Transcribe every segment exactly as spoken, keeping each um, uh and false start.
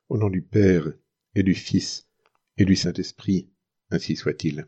Au nom du Père, et du Fils, et du Saint-Esprit, ainsi soit-il.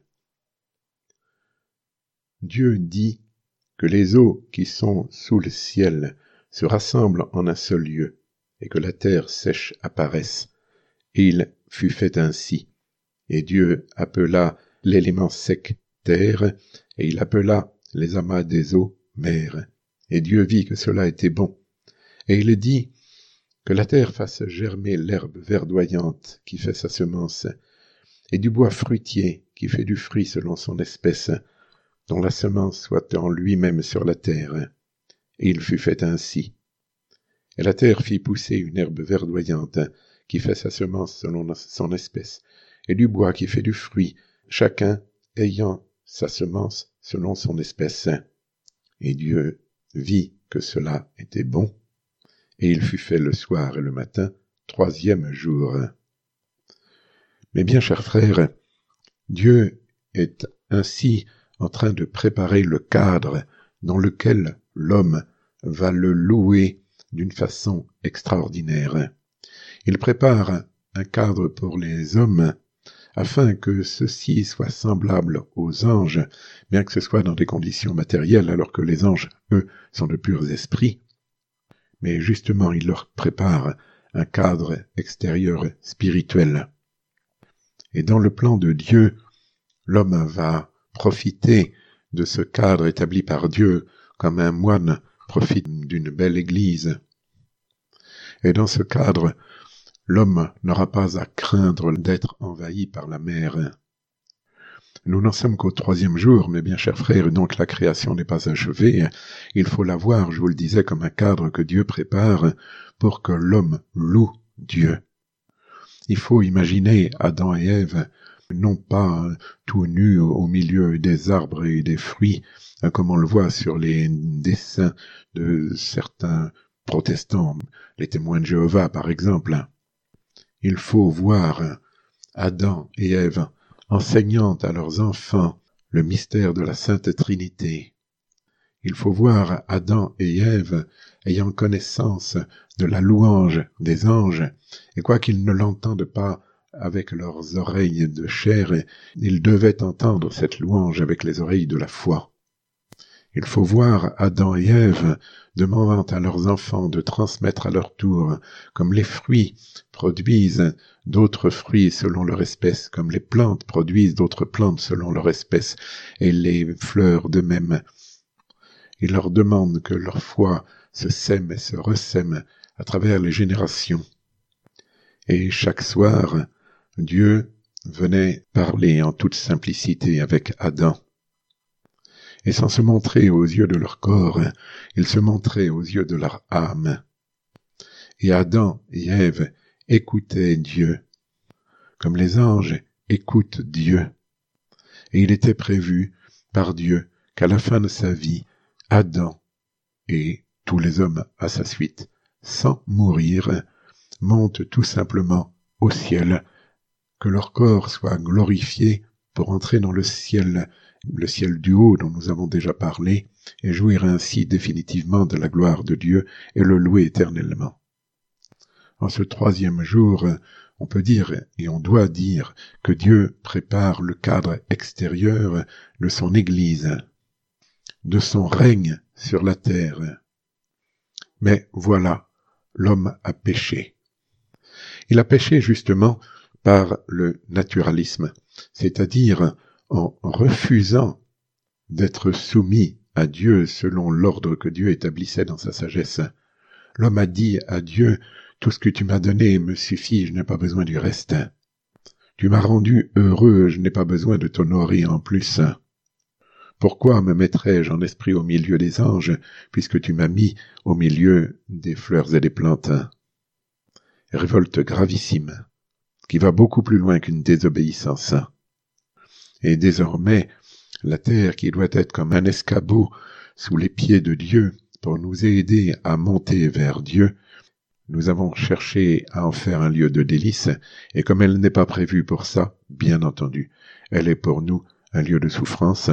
Dieu dit que les eaux qui sont sous le ciel se rassemblent en un seul lieu, et que la terre sèche apparaisse. Et il fut fait ainsi. Et Dieu appela l'élément sec terre, et il appela les amas des eaux mer. Et Dieu vit que cela était bon. Et il dit que la terre fasse germer l'herbe verdoyante qui fait sa semence, et du bois fruitier qui fait du fruit selon son espèce, dont la semence soit en lui-même sur la terre. Et il fut fait ainsi. Et la terre fit pousser une herbe verdoyante qui fait sa semence selon son espèce, et du bois qui fait du fruit, chacun ayant sa semence selon son espèce. Et Dieu vit que cela était bon, et il fut fait le soir et le matin, troisième jour. Mais bien, chers frères, Dieu est ainsi en train de préparer le cadre dans lequel l'homme va le louer d'une façon extraordinaire. Il prépare un cadre pour les hommes afin que ceux-ci soient semblables aux anges, bien que ce soit dans des conditions matérielles, alors que les anges, eux, sont de purs esprits. Mais justement, il leur prépare un cadre extérieur spirituel. Et dans le plan de Dieu, l'homme va profiter de ce cadre établi par Dieu comme un moine profite d'une belle église. Et dans ce cadre, l'homme n'aura pas à craindre d'être envahi par la mer. Nous n'en sommes qu'au troisième jour, mais bien chers frères, donc la création n'est pas achevée. Il faut la voir, je vous le disais, comme un cadre que Dieu prépare pour que l'homme loue Dieu. Il faut imaginer Adam et Ève, non pas tout nus au milieu des arbres et des fruits, comme on le voit sur les dessins de certains protestants, les témoins de Jéhovah par exemple. Il faut voir Adam et Ève enseignant à leurs enfants le mystère de la Sainte Trinité. Il faut voir Adam et Ève ayant connaissance de la louange des anges, et quoiqu'ils ne l'entendent pas avec leurs oreilles de chair, ils devaient entendre cette louange avec les oreilles de la foi. Il faut voir Adam et Ève demandant à leurs enfants de transmettre à leur tour, comme les fruits produisent d'autres fruits selon leur espèce, comme les plantes produisent d'autres plantes selon leur espèce, et les fleurs de même. Il leur demande que leur foi se sème et se ressème à travers les générations. Et chaque soir, Dieu venait parler en toute simplicité avec Adam. Et sans se montrer aux yeux de leur corps, il se montrait aux yeux de leur âme. Et Adam et Ève écoutaient Dieu, comme les anges écoutent Dieu. Et il était prévu par Dieu qu'à la fin de sa vie, Adam et tous les hommes à sa suite, sans mourir, montent tout simplement au ciel, que leur corps soit glorifié pour entrer dans le ciel, le ciel du haut dont nous avons déjà parlé, et jouir ainsi définitivement de la gloire de Dieu et le louer éternellement. En ce troisième jour, on peut dire et on doit dire que Dieu prépare le cadre extérieur de son Église, de son règne sur la terre. Mais voilà, l'homme a péché. Il a péché justement par le naturalisme, c'est-à-dire en refusant d'être soumis à Dieu selon l'ordre que Dieu établissait dans sa sagesse. L'homme a dit à Dieu, « Tout ce que tu m'as donné me suffit, je n'ai pas besoin du reste. Tu m'as rendu heureux, je n'ai pas besoin de t'honorer en plus. Pourquoi me mettrais-je en esprit au milieu des anges, puisque tu m'as mis au milieu des fleurs et des plantes ?» Révolte gravissime, qui va beaucoup plus loin qu'une désobéissance. Et désormais, la terre qui doit être comme un escabeau sous les pieds de Dieu pour nous aider à monter vers Dieu, nous avons cherché à en faire un lieu de délice, et comme elle n'est pas prévue pour ça, bien entendu, elle est pour nous un lieu de souffrance.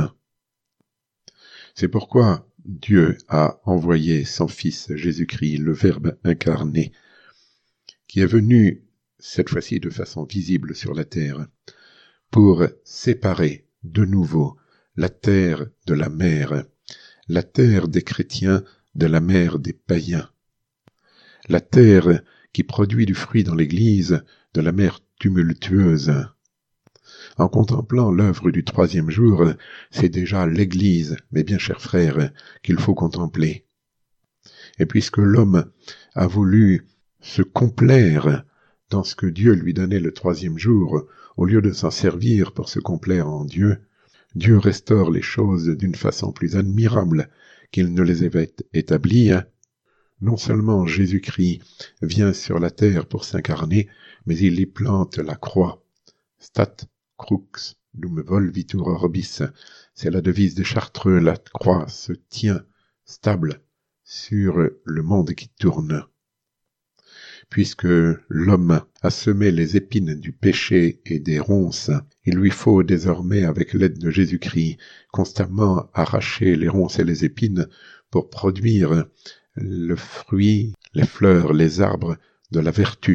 C'est pourquoi Dieu a envoyé son Fils Jésus-Christ, le Verbe incarné, qui est venu cette fois-ci de façon visible sur la terre, pour séparer de nouveau la terre de la mer, la terre des chrétiens de la mer des païens, la terre qui produit du fruit dans l'Église de la mer tumultueuse. En contemplant l'œuvre du troisième jour, c'est déjà l'Église, mes bien chers frères, qu'il faut contempler. Et puisque l'homme a voulu se complaire dans ce que Dieu lui donnait le troisième jour, au lieu de s'en servir pour se complaire en Dieu, Dieu restaure les choses d'une façon plus admirable qu'il ne les avait établies. Non seulement Jésus-Christ vient sur la terre pour s'incarner, mais il y plante la croix. Stat crux dum volvitur orbis. C'est la devise des Chartreux, la croix se tient stable sur le monde qui tourne. Puisque l'homme a semé les épines du péché et des ronces, il lui faut désormais, avec l'aide de Jésus-Christ, constamment arracher les ronces et les épines pour produire le fruit, les fleurs, les arbres de la vertu.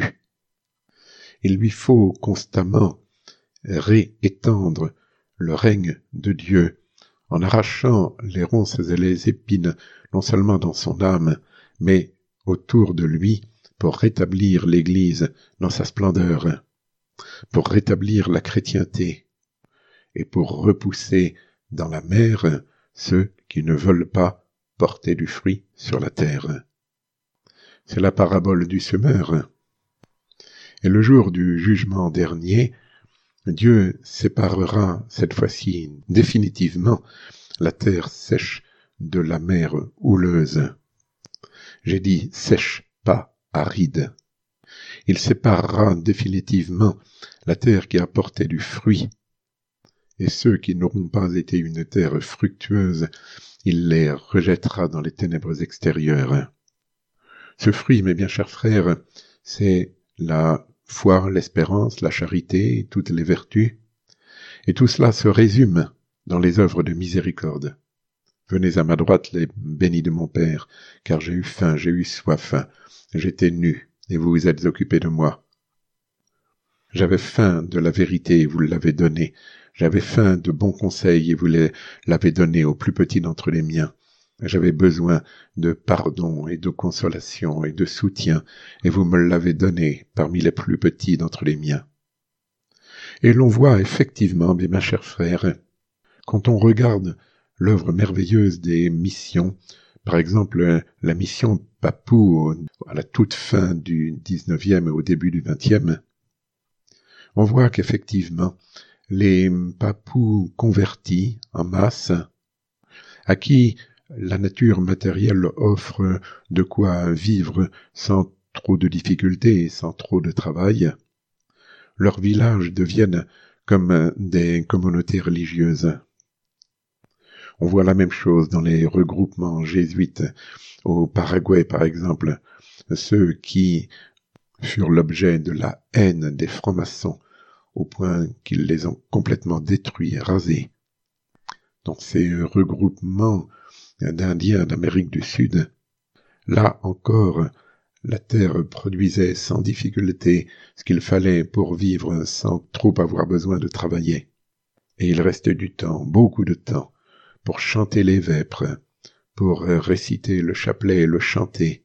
Il lui faut constamment réétendre le règne de Dieu en arrachant les ronces et les épines, non seulement dans son âme, mais autour de lui, pour rétablir l'Église dans sa splendeur, pour rétablir la chrétienté, et pour repousser dans la mer ceux qui ne veulent pas porter du fruit sur la terre. C'est la parabole du semeur. Et le jour du jugement dernier, Dieu séparera cette fois-ci définitivement la terre sèche de la mer houleuse. J'ai dit sèche, pas aride. Il séparera définitivement la terre qui a porté du fruit, et ceux qui n'auront pas été une terre fructueuse, il les rejettera dans les ténèbres extérieures. Ce fruit, mes bien chers frères, c'est la foi, l'espérance, la charité, toutes les vertus, et tout cela se résume dans les œuvres de miséricorde. Venez à ma droite, les bénis de mon Père, car j'ai eu faim, j'ai eu soif, j'étais nu, et vous vous êtes occupés de moi. J'avais faim de la vérité, et vous l'avez donnée. J'avais faim de bons conseils, et vous les l'avez donné au plus petit d'entre les miens. J'avais besoin de pardon et de consolation et de soutien, et vous me l'avez donné parmi les plus petits d'entre les miens. Et l'on voit effectivement, bien ma chère frère, quand on regarde l'œuvre merveilleuse des missions, par exemple la mission Papou à la toute fin du dix-neuvième et au début du vingtième, on voit qu'effectivement les Papous convertis en masse, à qui la nature matérielle offre de quoi vivre sans trop de difficultés et sans trop de travail, leurs villages deviennent comme des communautés religieuses. On voit la même chose dans les regroupements jésuites au Paraguay, par exemple, ceux qui furent l'objet de la haine des francs-maçons au point qu'ils les ont complètement détruits et rasés. Dans ces regroupements d'Indiens d'Amérique du Sud, là encore, la terre produisait sans difficulté ce qu'il fallait pour vivre sans trop avoir besoin de travailler. Et il restait du temps, beaucoup de temps, pour chanter les vêpres, pour réciter le chapelet et le chanter.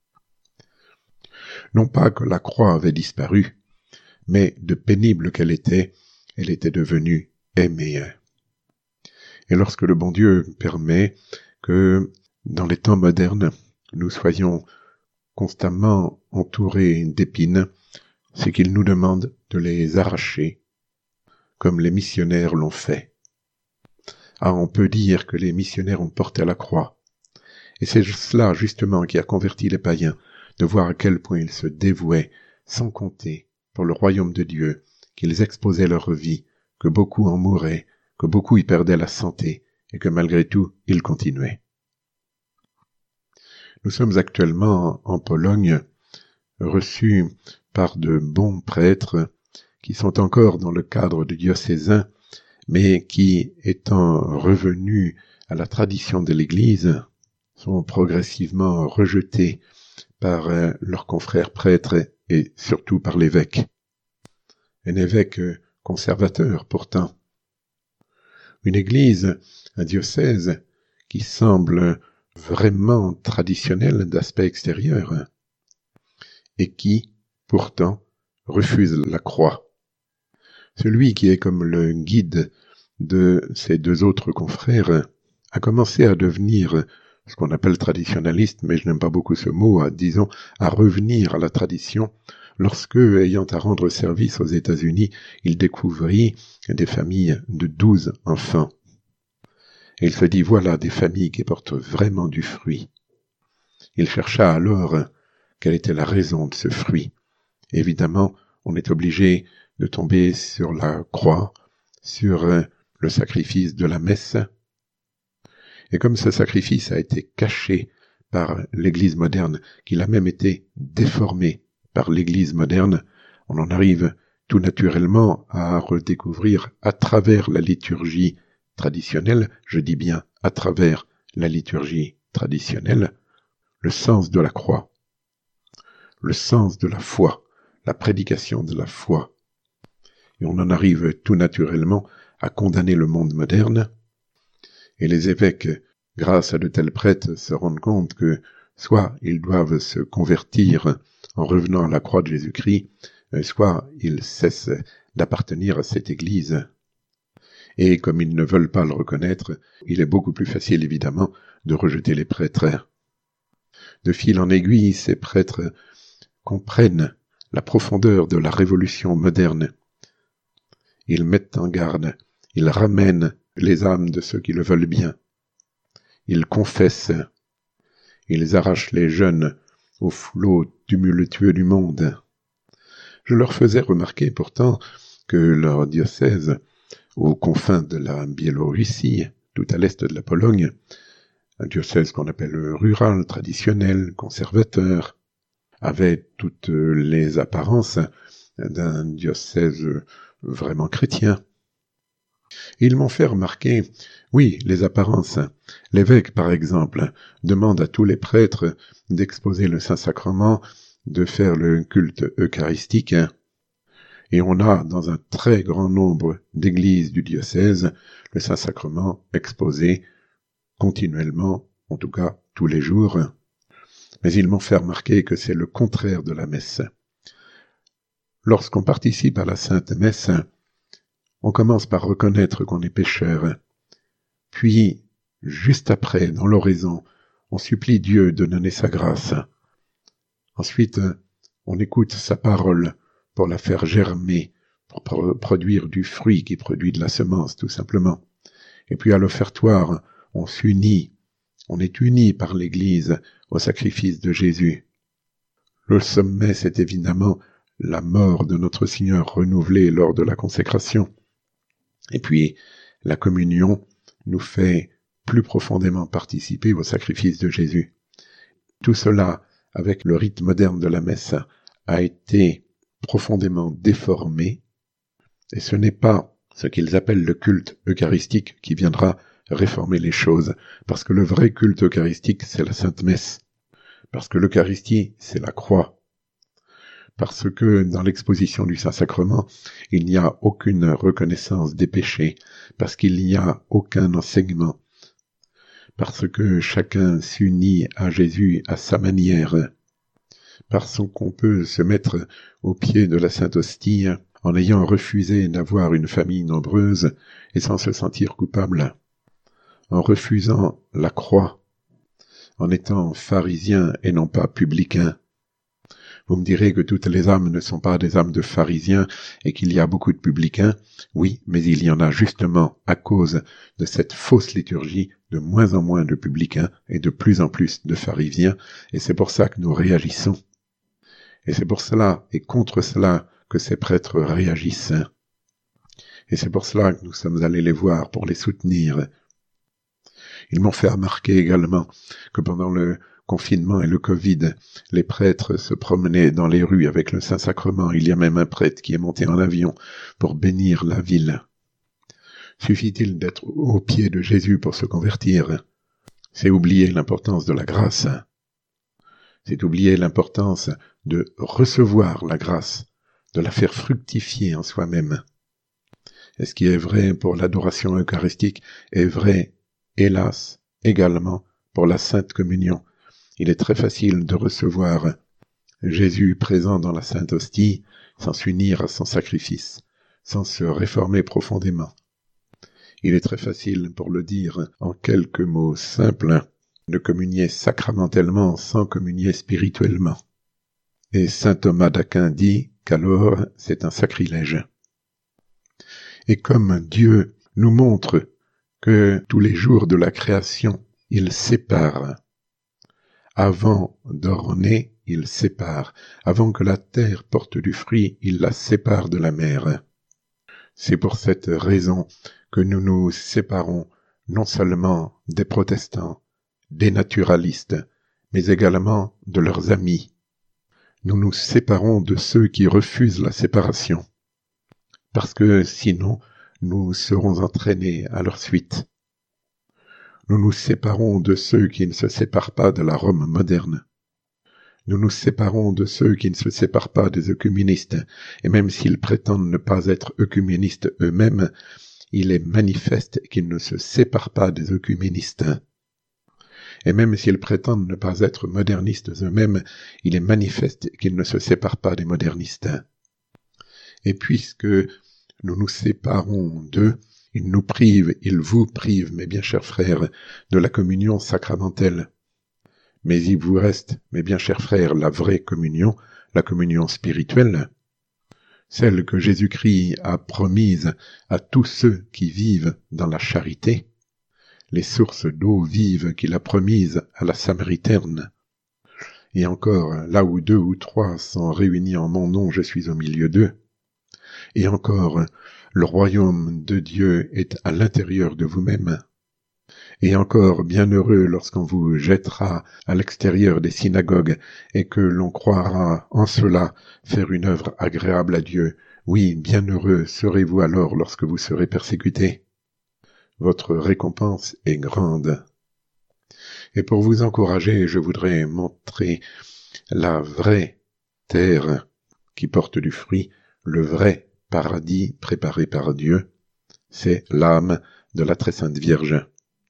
Non pas que la croix avait disparu, mais de pénible qu'elle était, elle était devenue aimée. Et lorsque le bon Dieu permet que, dans les temps modernes, nous soyons constamment entourés d'épines, c'est qu'il nous demande de les arracher, comme les missionnaires l'ont fait. Ah, on peut dire que les missionnaires ont porté la croix. Et c'est cela, justement, qui a converti les païens, de voir à quel point ils se dévouaient, sans compter, pour le royaume de Dieu, qu'ils exposaient leur vie, que beaucoup en mouraient, que beaucoup y perdaient la santé, et que malgré tout, ils continuaient. Nous sommes actuellement en Pologne, reçus par de bons prêtres qui sont encore dans le cadre du diocésain, mais qui, étant revenus à la tradition de l'Église, sont progressivement rejetés par leurs confrères prêtres et surtout par l'évêque. un évêque conservateur pourtant. Une église, un diocèse qui semble vraiment traditionnel d'aspect extérieur et qui, pourtant, refuse la croix. Celui qui est comme le guide de ses deux autres confrères a commencé à devenir ce qu'on appelle traditionnaliste, mais je n'aime pas beaucoup ce mot, à, disons, à revenir à la tradition, lorsque, ayant à rendre service aux États-Unis, il découvrit des familles de douze enfants. Et il se dit, voilà des familles qui portent vraiment du fruit. Il chercha alors quelle était la raison de ce fruit. Évidemment, on est obligé de tomber sur la croix, sur le sacrifice de la messe. Et comme ce sacrifice a été caché par l'Église moderne, qu'il a même été déformé par l'Église moderne, on en arrive tout naturellement à redécouvrir à travers la liturgie traditionnelle, je dis bien à travers la liturgie traditionnelle, le sens de la croix, le sens de la foi, la prédication de la foi. Et on en arrive tout naturellement à condamner le monde moderne. Et les évêques, grâce à de tels prêtres, se rendent compte que soit ils doivent se convertir en revenant à la croix de Jésus-Christ, soit ils cessent d'appartenir à cette Église. Et comme ils ne veulent pas le reconnaître, il est beaucoup plus facile, évidemment, de rejeter les prêtres. De fil en aiguille, ces prêtres comprennent la profondeur de la révolution moderne. Ils mettent en garde, ils ramènent les âmes de ceux qui le veulent bien. Ils confessent, ils arrachent les jeunes au flot tumultueux du monde. Je leur faisais remarquer pourtant que leur diocèse, aux confins de la Biélorussie, tout à l'est de la Pologne, un diocèse qu'on appelle rural, traditionnel, conservateur, avait toutes les apparences d'un diocèse vraiment chrétien. Et ils m'ont fait remarquer, oui, les apparences. L'évêque, par exemple, demande à tous les prêtres d'exposer le Saint-Sacrement, de faire le culte eucharistique, et on a, dans un très grand nombre d'églises du diocèse, le Saint-Sacrement exposé continuellement, en tout cas tous les jours. Mais ils m'ont fait remarquer que c'est le contraire de la messe. Lorsqu'on participe à la Sainte Messe, on commence par reconnaître qu'on est pécheur. Puis, juste après, dans l'oraison, on supplie Dieu de donner sa grâce. Ensuite, on écoute sa parole pour la faire germer, pour produire du fruit qui produit de la semence, tout simplement. Et puis à l'offertoire, on s'unit, on est unis par l'Église au sacrifice de Jésus. Le sommet, c'est évidemment la mort de notre Seigneur renouvelée lors de la consécration. Et puis, la communion nous fait plus profondément participer au sacrifice de Jésus. Tout cela, avec le rite moderne de la messe, a été profondément déformé, et ce n'est pas ce qu'ils appellent le culte eucharistique qui viendra réformer les choses, parce que le vrai culte eucharistique, c'est la Sainte Messe, parce que l'Eucharistie, c'est la croix, parce que dans l'exposition du Saint-Sacrement, il n'y a aucune reconnaissance des péchés, parce qu'il n'y a aucun enseignement, parce que chacun s'unit à Jésus à sa manière, parce qu'on peut se mettre au pied de la Sainte Hostie en ayant refusé d'avoir une famille nombreuse et sans se sentir coupable, en refusant la croix, en étant pharisien et non pas publicain. Vous me direz que toutes les âmes ne sont pas des âmes de pharisiens et qu'il y a beaucoup de publicains. Oui, mais il y en a justement à cause de cette fausse liturgie de moins en moins de publicains et de plus en plus de pharisiens, et c'est pour ça que nous réagissons. Et c'est pour cela et contre cela que ces prêtres réagissent. Et c'est pour cela que nous sommes allés les voir pour les soutenir. Ils m'ont fait remarquer également que pendant le confinement et le Covid, les prêtres se promenaient dans les rues avec le Saint-Sacrement. Il y a même un prêtre qui est monté en avion pour bénir la ville. Suffit-il d'être au pied de Jésus pour se convertir? C'est oublier l'importance de la grâce. C'est oublier l'importance de recevoir la grâce, de la faire fructifier en soi-même. Et ce qui est vrai pour l'adoration eucharistique est vrai, hélas, également pour la Sainte Communion. Il est très facile de recevoir Jésus présent dans la Sainte Hostie sans s'unir à son sacrifice, sans se réformer profondément. Il est très facile, pour le dire en quelques mots simples, de communier sacramentellement sans communier spirituellement. Et saint Thomas d'Aquin dit qu'alors c'est un sacrilège. Et comme Dieu nous montre que tous les jours de la création, il sépare. Avant d'orner, il sépare. Avant que la terre porte du fruit, il la sépare de la mer. C'est pour cette raison que nous nous séparons non seulement des protestants, des naturalistes, mais également de leurs amis. Nous nous séparons de ceux qui refusent la séparation, parce que sinon nous serons entraînés à leur suite. Nous nous séparons de ceux qui ne se séparent pas de la Rome moderne. Nous nous séparons de ceux qui ne se séparent pas des œcuménistes, et même s'ils prétendent ne pas être œcuménistes eux-mêmes, il est manifeste qu'ils ne se séparent pas des œcuménistes. Et même s'ils prétendent ne pas être modernistes eux-mêmes, il est manifeste qu'ils ne se séparent pas des modernistes. Et puisque nous nous séparons d'eux, ils nous privent, ils vous privent, mes bien chers frères, de la communion sacramentelle. Mais il vous reste, mes bien chers frères, la vraie communion, la communion spirituelle, celle que Jésus-Christ a promise à tous ceux qui vivent dans la charité, les sources d'eau vive qu'il a promises à la Samaritaine. Et encore, là où deux ou trois sont réunis en mon nom, je suis au milieu d'eux. Et encore, le royaume de Dieu est à l'intérieur de vous-même. Et encore, bienheureux lorsqu'on vous jettera à l'extérieur des synagogues et que l'on croira en cela faire une œuvre agréable à Dieu. Oui, bienheureux serez-vous alors lorsque vous serez persécutés. Votre récompense est grande. Et pour vous encourager, je voudrais montrer la vraie terre qui porte du fruit, le vrai paradis préparé par Dieu, c'est l'âme de la très sainte Vierge.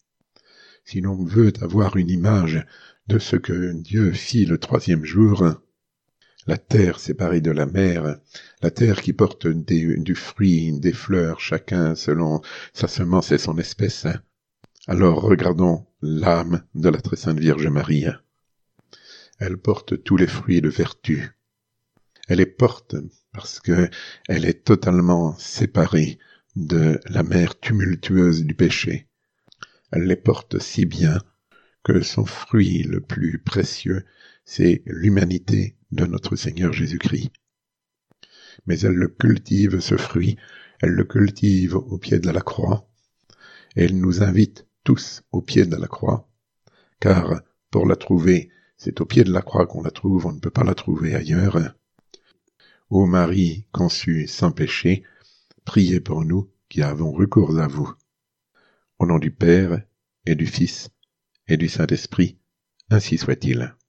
Si l'on veut avoir une image de ce que Dieu fit le troisième jour, la terre séparée de la mer, la terre qui porte des, du fruit, des fleurs, chacun selon sa semence et son espèce, alors regardons l'âme de la très sainte Vierge Marie. Elle porte tous les fruits de vertu. Elle les porte parce que elle est totalement séparée de la mer tumultueuse du péché. Elle les porte si bien que son fruit le plus précieux, c'est l'humanité de notre Seigneur Jésus-Christ. Mais elle le cultive, ce fruit, elle le cultive au pied de la croix, et elle nous invite tous au pied de la croix, car pour la trouver, c'est au pied de la croix qu'on la trouve, on ne peut pas la trouver ailleurs. Ô Marie conçue sans péché, priez pour nous qui avons recours à vous. Au nom du Père, et du Fils, et du Saint-Esprit, ainsi soit-il.